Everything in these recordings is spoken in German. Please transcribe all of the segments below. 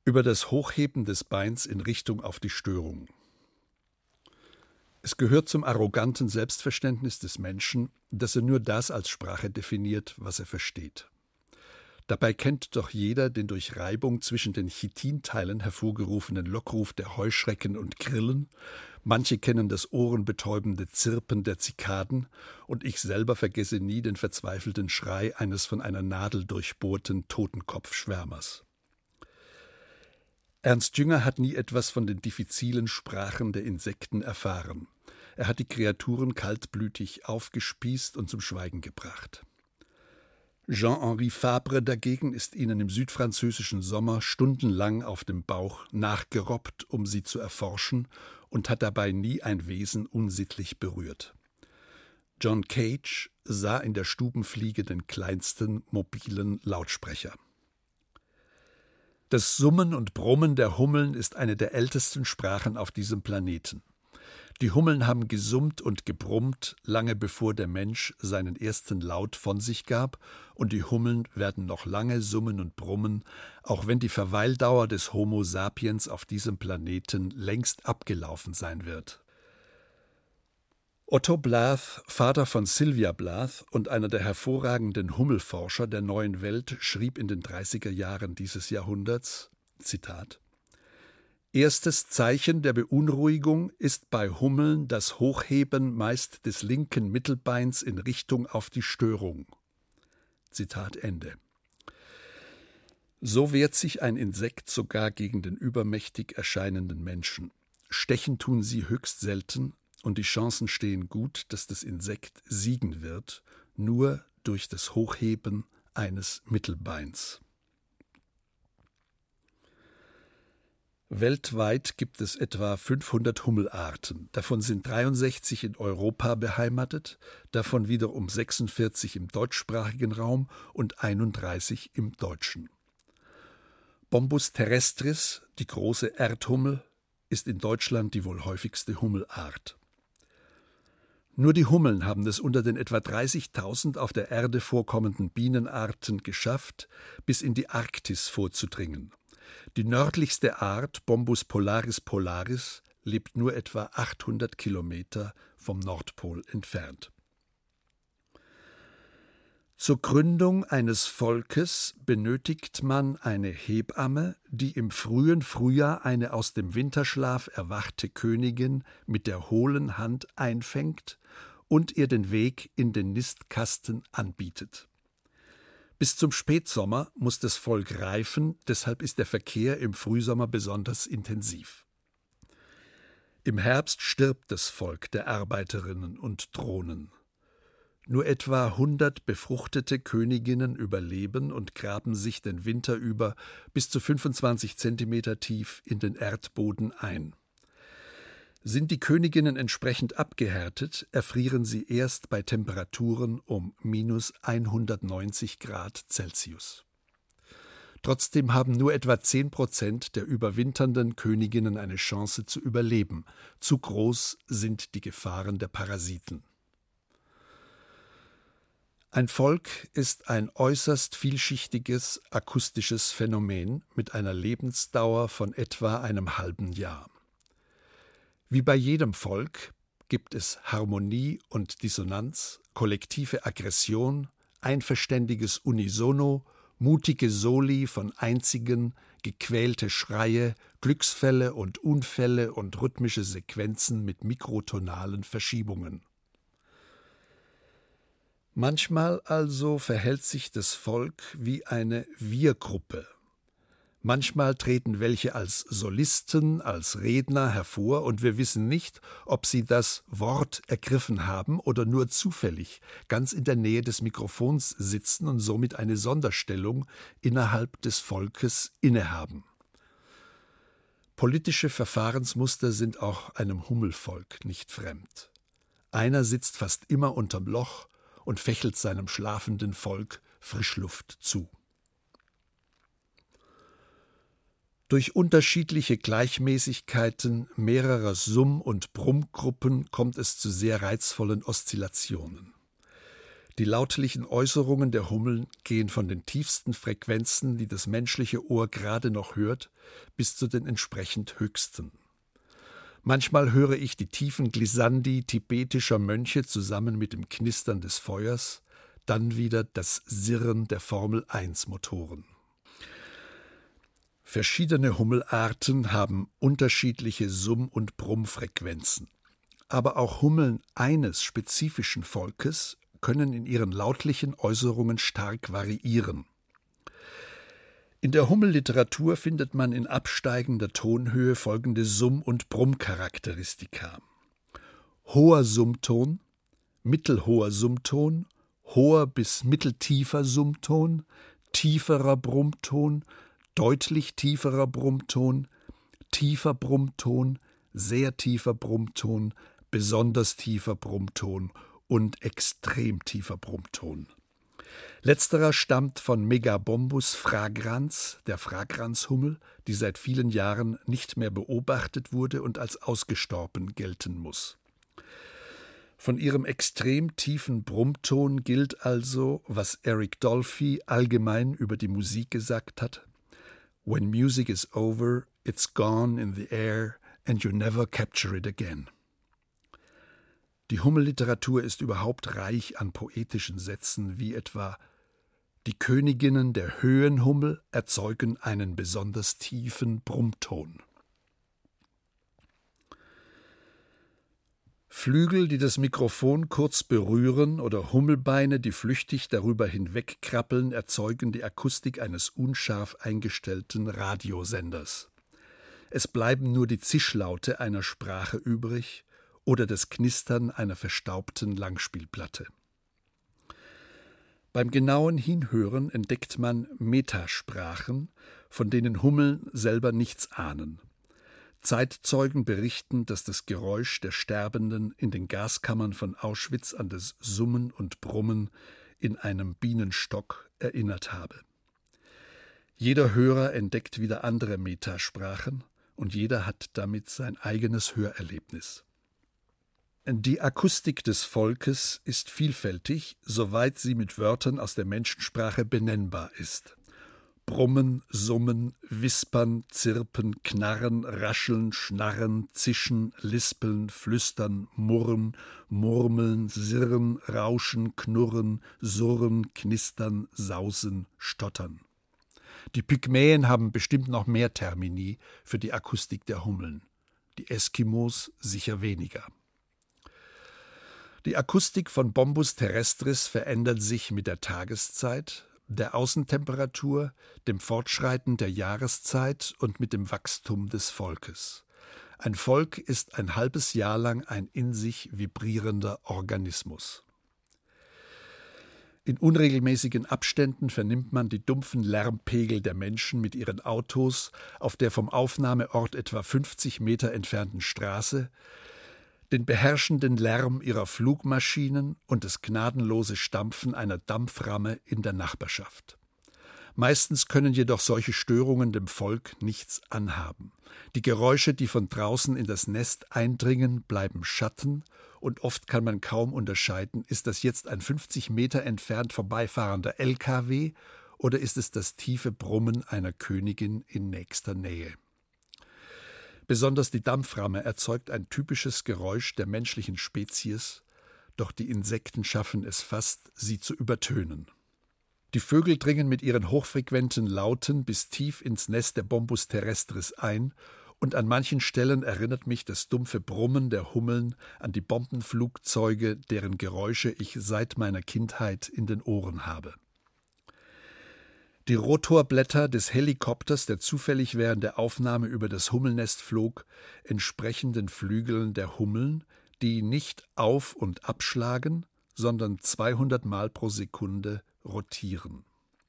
Über das Hochheben des Beins in Richtung auf die Störung. Es gehört zum arroganten Selbstverständnis des Menschen, dass er nur das als Sprache definiert, was er versteht. Dabei kennt doch jeder den durch Reibung zwischen den Chitinteilen hervorgerufenen Lockruf der Heuschrecken und Grillen, manche kennen das ohrenbetäubende Zirpen der Zikaden, und ich selber vergesse nie den verzweifelten Schrei eines von einer Nadel durchbohrten Totenkopfschwärmers. Ernst Jünger hat nie etwas von den diffizilen Sprachen der Insekten erfahren. Er hat die Kreaturen kaltblütig aufgespießt und zum Schweigen gebracht. Jean-Henri Fabre dagegen ist ihnen im südfranzösischen Sommer stundenlang auf dem Bauch nachgerobbt, um sie zu erforschen, und hat dabei nie ein Wesen unsittlich berührt. John Cage sah in der Stubenfliege den kleinsten mobilen Lautsprecher. Das Summen und Brummen der Hummeln ist eine der ältesten Sprachen auf diesem Planeten. Die Hummeln haben gesummt und gebrummt, lange bevor der Mensch seinen ersten Laut von sich gab, und die Hummeln werden noch lange summen und brummen, auch wenn die Verweildauer des Homo sapiens auf diesem Planeten längst abgelaufen sein wird. Otto Blath, Vater von Sylvia Blath und einer der hervorragenden Hummelforscher der Neuen Welt, schrieb in den 30er Jahren dieses Jahrhunderts, Zitat: Erstes Zeichen der Beunruhigung ist bei Hummeln das Hochheben meist des linken Mittelbeins in Richtung auf die Störung. Zitat Ende. So wehrt sich ein Insekt sogar gegen den übermächtig erscheinenden Menschen. Stechen tun sie höchst selten, und die Chancen stehen gut, dass das Insekt siegen wird, nur durch das Hochheben eines Mittelbeins. Weltweit gibt es etwa 500 Hummelarten. Davon sind 63 in Europa beheimatet, davon wiederum 46 im deutschsprachigen Raum und 31 im Deutschen. Bombus terrestris, die große Erdhummel, ist in Deutschland die wohl häufigste Hummelart. Nur die Hummeln haben es unter den etwa 30.000 auf der Erde vorkommenden Bienenarten geschafft, bis in die Arktis vorzudringen. Die nördlichste Art, Bombus polaris polaris, lebt nur etwa 800 Kilometer vom Nordpol entfernt. Zur Gründung eines Volkes benötigt man eine Hebamme, die im frühen Frühjahr eine aus dem Winterschlaf erwachte Königin mit der hohlen Hand einfängt und ihr den Weg in den Nistkasten anbietet. Bis zum Spätsommer muss das Volk reifen, deshalb ist der Verkehr im Frühsommer besonders intensiv. Im Herbst stirbt das Volk der Arbeiterinnen und Drohnen. Nur etwa 100 befruchtete Königinnen überleben und graben sich den Winter über bis zu 25 Zentimeter tief in den Erdboden ein. Sind die Königinnen entsprechend abgehärtet, erfrieren sie erst bei Temperaturen um minus 190 Grad Celsius. Trotzdem haben nur etwa 10% der überwinternden Königinnen eine Chance zu überleben. Zu groß sind die Gefahren der Parasiten. Ein Volk ist ein äußerst vielschichtiges akustisches Phänomen mit einer Lebensdauer von etwa einem halben Jahr. Wie bei jedem Volk gibt es Harmonie und Dissonanz, kollektive Aggression, einverständiges Unisono, mutige Soli von einzigen, gequälte Schreie, Glücksfälle und Unfälle und rhythmische Sequenzen mit mikrotonalen Verschiebungen. Manchmal also verhält sich das Volk wie eine Wir-Gruppe. Manchmal treten welche als Solisten, als Redner hervor, und wir wissen nicht, ob sie das Wort ergriffen haben oder nur zufällig ganz in der Nähe des Mikrofons sitzen und somit eine Sonderstellung innerhalb des Volkes innehaben. Politische Verfahrensmuster sind auch einem Hummelvolk nicht fremd. Einer sitzt fast immer unterm Loch und fächelt seinem schlafenden Volk Frischluft zu. Durch unterschiedliche Gleichmäßigkeiten mehrerer Summ- und Brummgruppen kommt es zu sehr reizvollen Oszillationen. Die lautlichen Äußerungen der Hummeln gehen von den tiefsten Frequenzen, die das menschliche Ohr gerade noch hört, bis zu den entsprechend höchsten. Manchmal höre ich die tiefen Glissandi tibetischer Mönche zusammen mit dem Knistern des Feuers, dann wieder das Sirren der Formel-1-Motoren. Verschiedene Hummelarten haben unterschiedliche Summ- und Brummfrequenzen. Aber auch Hummeln eines spezifischen Volkes können in ihren lautlichen Äußerungen stark variieren. In der Hummelliteratur findet man in absteigender Tonhöhe folgende Summ- und Brummcharakteristika: hoher Summton, mittelhoher Summton, hoher bis mitteltiefer Summton, tieferer Brummton, deutlich tieferer Brummton, tiefer Brummton, sehr tiefer Brummton, besonders tiefer Brummton und extrem tiefer Brummton. Letzterer stammt von Megabombus fragrans, der Fragranzhummel, die seit vielen Jahren nicht mehr beobachtet wurde und als ausgestorben gelten muss. Von ihrem extrem tiefen Brummton gilt also, was Eric Dolphy allgemein über die Musik gesagt hat: When music is over, it's gone in the air and you never capture it again. Die Hummelliteratur ist überhaupt reich an poetischen Sätzen, wie etwa: Die Königinnen der Höhenhummel erzeugen einen besonders tiefen Brummton. Flügel, die das Mikrofon kurz berühren, oder Hummelbeine, die flüchtig darüber hinwegkrabbeln, erzeugen die Akustik eines unscharf eingestellten Radiosenders. Es bleiben nur die Zischlaute einer Sprache übrig oder das Knistern einer verstaubten Langspielplatte. Beim genauen Hinhören entdeckt man Metasprachen, von denen Hummeln selber nichts ahnen. Zeitzeugen berichten, dass das Geräusch der Sterbenden in den Gaskammern von Auschwitz an das Summen und Brummen in einem Bienenstock erinnert habe. Jeder Hörer entdeckt wieder andere Metasprachen und jeder hat damit sein eigenes Hörerlebnis. Die Akustik des Volkes ist vielfältig, soweit sie mit Wörtern aus der Menschensprache benennbar ist. Brummen, Summen, Wispern, Zirpen, Knarren, Rascheln, Schnarren, Zischen, Lispeln, Flüstern, Murren, Murmeln, Sirren, Rauschen, Knurren, Surren, Knistern, Sausen, Stottern. Die Pygmäen haben bestimmt noch mehr Termini für die Akustik der Hummeln. Die Eskimos sicher weniger. Die Akustik von Bombus terrestris verändert sich mit der Tageszeit, der Außentemperatur, dem Fortschreiten der Jahreszeit und mit dem Wachstum des Volkes. Ein Volk ist ein halbes Jahr lang ein in sich vibrierender Organismus. In unregelmäßigen Abständen vernimmt man die dumpfen Lärmpegel der Menschen mit ihren Autos auf der vom Aufnahmeort etwa 50 Meter entfernten Straße, den beherrschenden Lärm ihrer Flugmaschinen und das gnadenlose Stampfen einer Dampframme in der Nachbarschaft. Meistens können jedoch solche Störungen dem Volk nichts anhaben. Die Geräusche, die von draußen in das Nest eindringen, bleiben Schatten und oft kann man kaum unterscheiden, ist das jetzt ein 50 Meter entfernt vorbeifahrender LKW oder ist es das tiefe Brummen einer Königin in nächster Nähe. Besonders die Dampframme erzeugt ein typisches Geräusch der menschlichen Spezies, doch die Insekten schaffen es fast, sie zu übertönen. Die Vögel dringen mit ihren hochfrequenten Lauten bis tief ins Nest der Bombus terrestris ein, und an manchen Stellen erinnert mich das dumpfe Brummen der Hummeln an die Bombenflugzeuge, deren Geräusche ich seit meiner Kindheit in den Ohren habe. Die Rotorblätter des Helikopters, der zufällig während der Aufnahme über das Hummelnest flog, entsprechen den Flügeln der Hummeln, die nicht auf- und abschlagen, sondern 200 Mal pro Sekunde rotieren.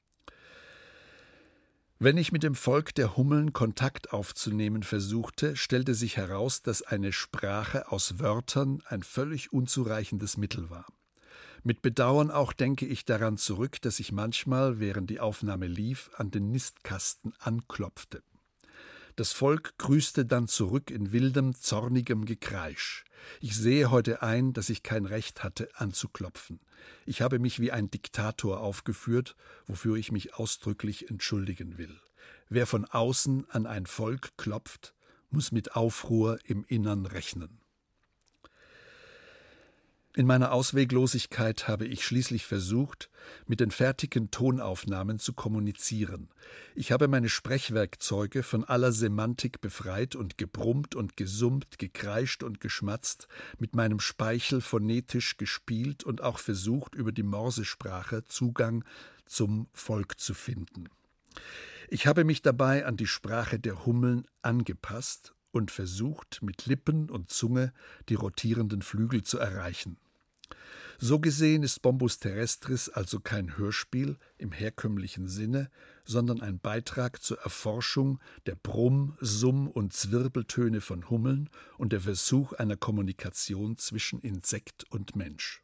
Wenn ich mit dem Volk der Hummeln Kontakt aufzunehmen versuchte, stellte sich heraus, dass eine Sprache aus Wörtern ein völlig unzureichendes Mittel war. Mit Bedauern auch denke ich daran zurück, dass ich manchmal, während die Aufnahme lief, an den Nistkasten anklopfte. Das Volk grüßte dann zurück in wildem, zornigem Gekreisch. Ich sehe heute ein, dass ich kein Recht hatte, anzuklopfen. Ich habe mich wie ein Diktator aufgeführt, wofür ich mich ausdrücklich entschuldigen will. Wer von außen an ein Volk klopft, muss mit Aufruhr im Innern rechnen. In meiner Ausweglosigkeit habe ich schließlich versucht, mit den fertigen Tonaufnahmen zu kommunizieren. Ich habe meine Sprechwerkzeuge von aller Semantik befreit und gebrummt und gesummt, gekreischt und geschmatzt, mit meinem Speichel phonetisch gespielt und auch versucht, über die Morsesprache Zugang zum Volk zu finden. Ich habe mich dabei an die Sprache der Hummeln angepasst und versucht, mit Lippen und Zunge die rotierenden Flügel zu erreichen. So gesehen ist Bombus Terrestris also kein Hörspiel im herkömmlichen Sinne, sondern ein Beitrag zur Erforschung der Brumm-, Summ- und Zwirbeltöne von Hummeln und der Versuch einer Kommunikation zwischen Insekt und Mensch.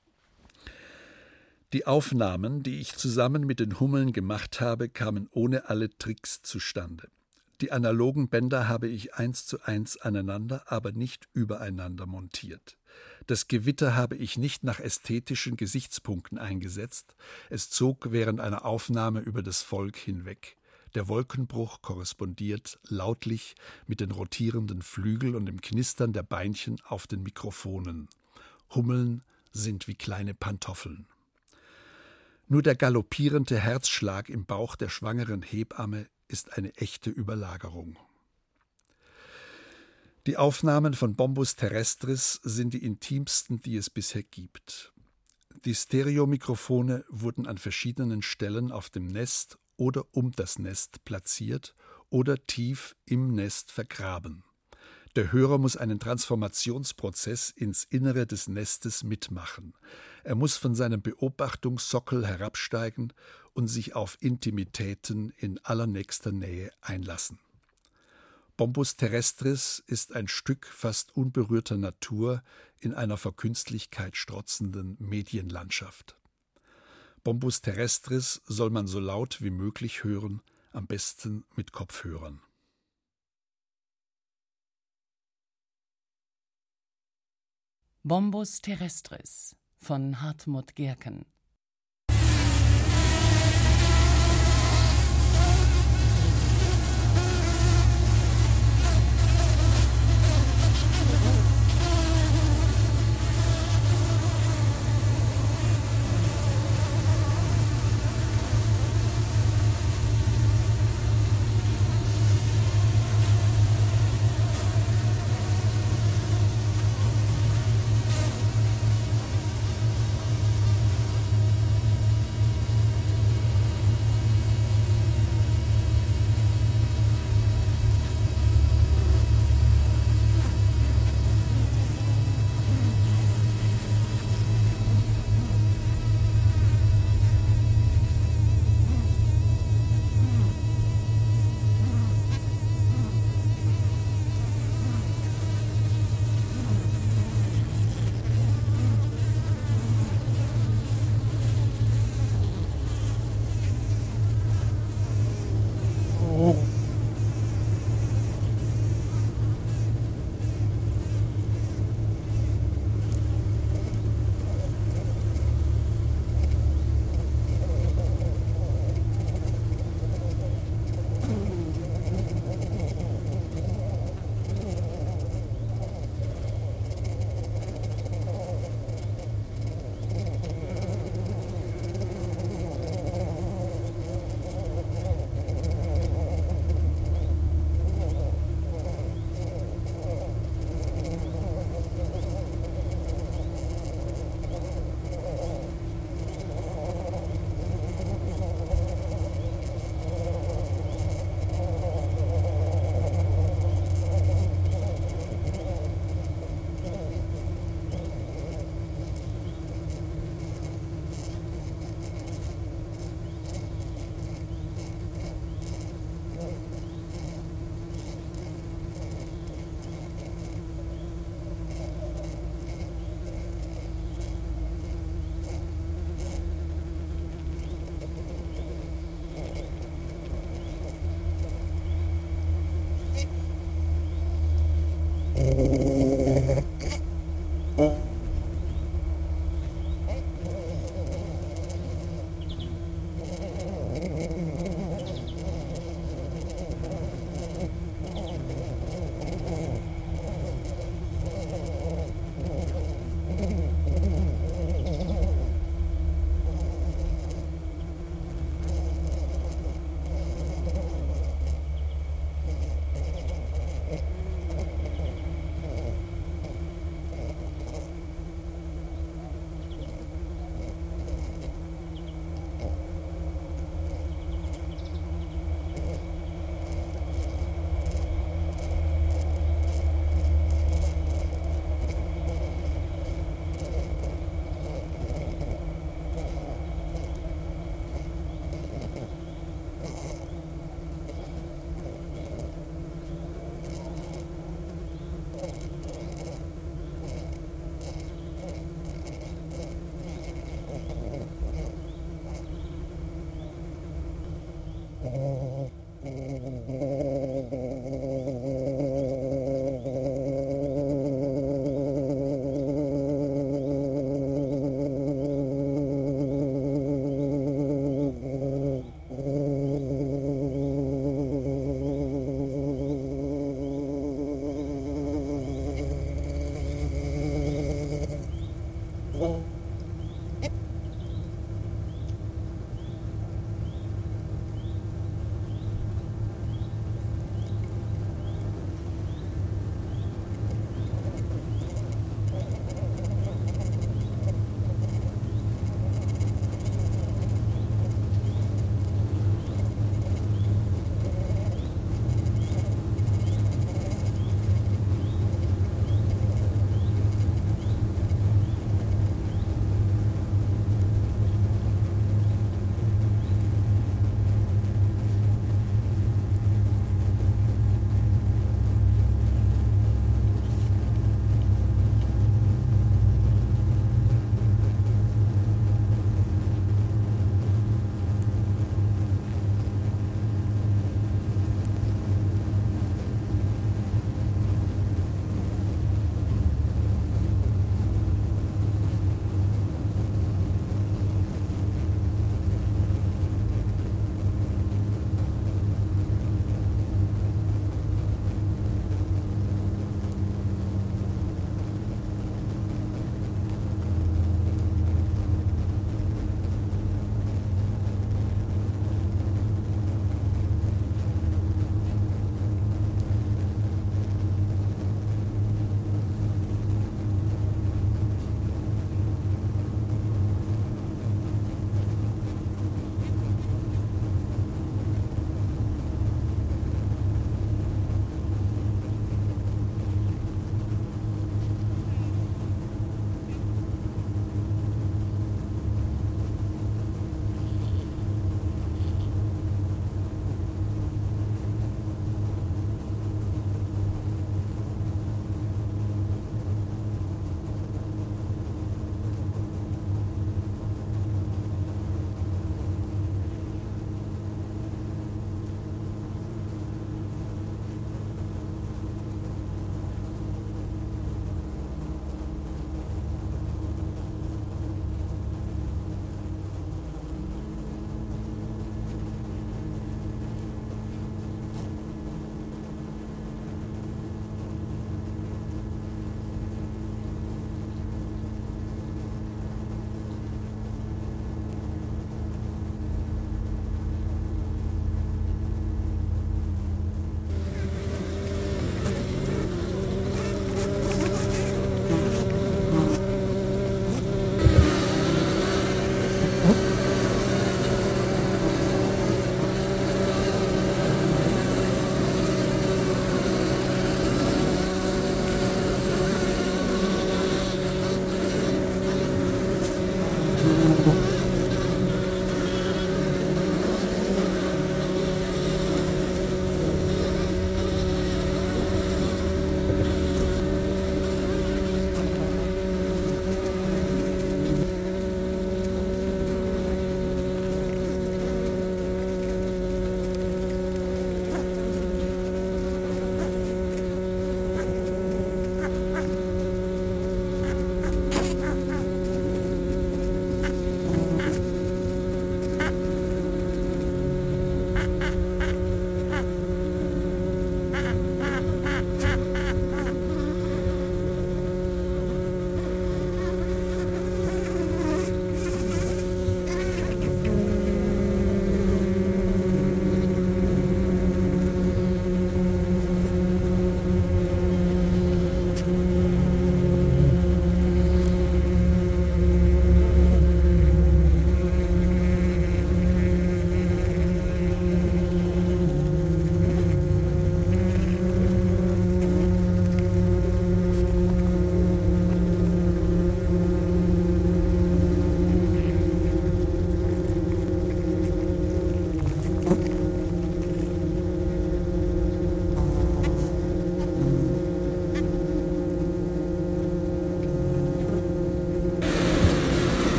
Die Aufnahmen, die ich zusammen mit den Hummeln gemacht habe, kamen ohne alle Tricks zustande. Die analogen Bänder habe ich 1:1 aneinander, aber nicht übereinander montiert. Das Gewitter habe ich nicht nach ästhetischen Gesichtspunkten eingesetzt. Es zog während einer Aufnahme über das Volk hinweg. Der Wolkenbruch korrespondiert lautlich mit den rotierenden Flügeln und dem Knistern der Beinchen auf den Mikrofonen. Hummeln sind wie kleine Pantoffeln. Nur der galoppierende Herzschlag im Bauch der schwangeren Hebamme ist eine echte Überlagerung. Die Aufnahmen von Bombus Terrestris sind die intimsten, die es bisher gibt. Die Stereomikrofone wurden an verschiedenen Stellen auf dem Nest oder um das Nest platziert oder tief im Nest vergraben. Der Hörer muss einen Transformationsprozess ins Innere des Nestes mitmachen. Er muss von seinem Beobachtungssockel herabsteigen und sich auf Intimitäten in allernächster Nähe einlassen. Bombus Terrestris ist ein Stück fast unberührter Natur in einer vor Künstlichkeit strotzenden Medienlandschaft. Bombus Terrestris soll man so laut wie möglich hören, am besten mit Kopfhörern. Bombus Terrestris von Hartmut Gerken.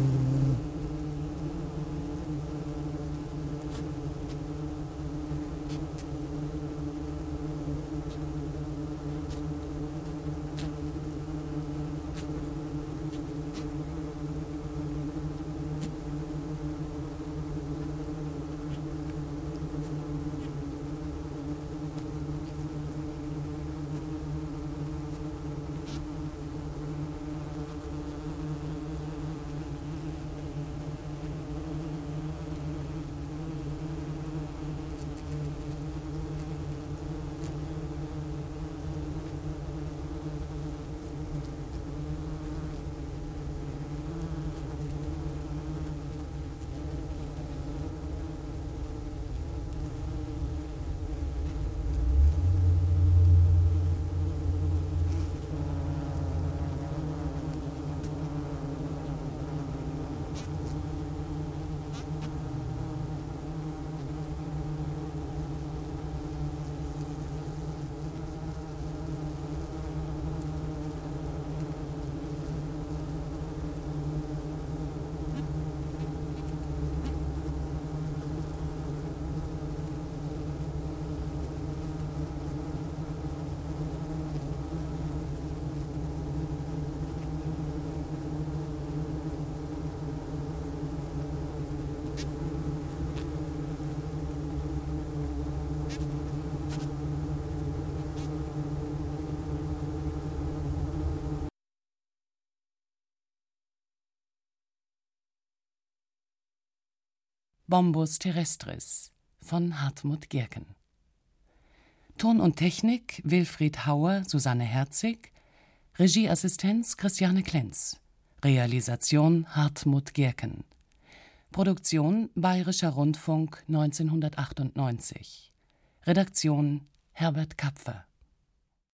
Bombus terrestris von Hartmut Gerken. Ton und Technik Wilfried Hauer, Susanne Herzig, Regieassistenz Christiane Klenz, Realisation Hartmut Gerken, Produktion Bayerischer Rundfunk 1998, Redaktion Herbert Kapfer.